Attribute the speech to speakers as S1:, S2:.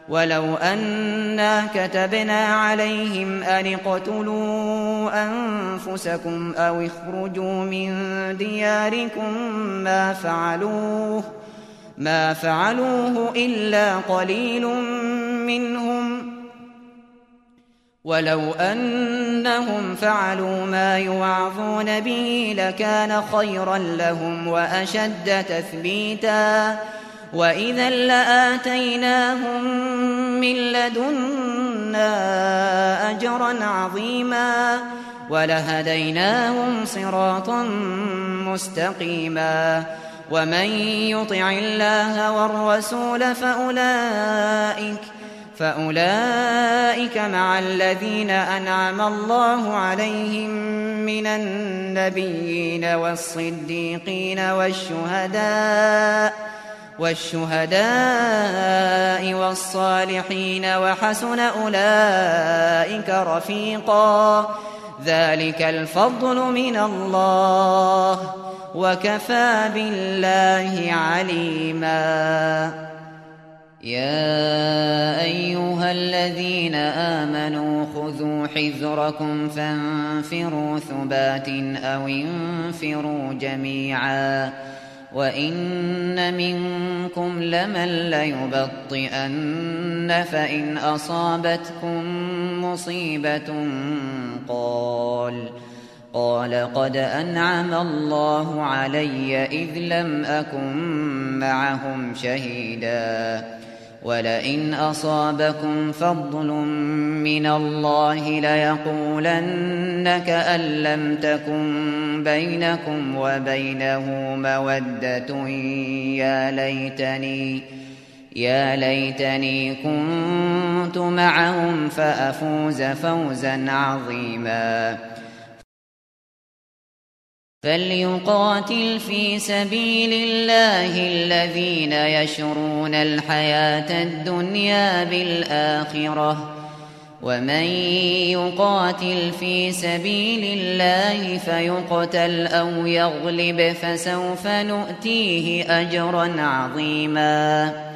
S1: ولو أنا كتبنا عليهم أن اقتلوا أنفسكم أو اخرجوا من دياركم ما فعلوه إلا قليل منهم، ولو أنهم فعلوا ما يوعظون به لكان خيرا لهم وأشد تثبيتا، وإذا لآتيناهم من لدنا أجرا عظيما ولهديناهم صراطا مستقيما. ومن يطع الله والرسول فأولئك مع الذين أنعم الله عليهم من النبيين والصديقين والشهداء والصالحين وحسن أولئك رفيقا. ذلك الفضل من الله وكفى بالله عليما. يا أيها الذين آمنوا خذوا حذركم فانفروا ثبات أو انفروا جميعا وإن منكم لمن ليبطئن فإن أصابتكم مصيبة قال قد أنعم الله علي إذ لم أكن معهم شهيدا ولئن أصابكم فضل من الله ليقولن كأن لم تكن بينكم وبينه مودة يا ليتني كنت معهم فأفوز فوزا عظيما. فليقاتل في سبيل الله الذين يشرون الحياة الدنيا بالآخرة ومن يقاتل في سبيل الله فيقتل أو يغلب فسوف نؤتيه أجرا عظيما.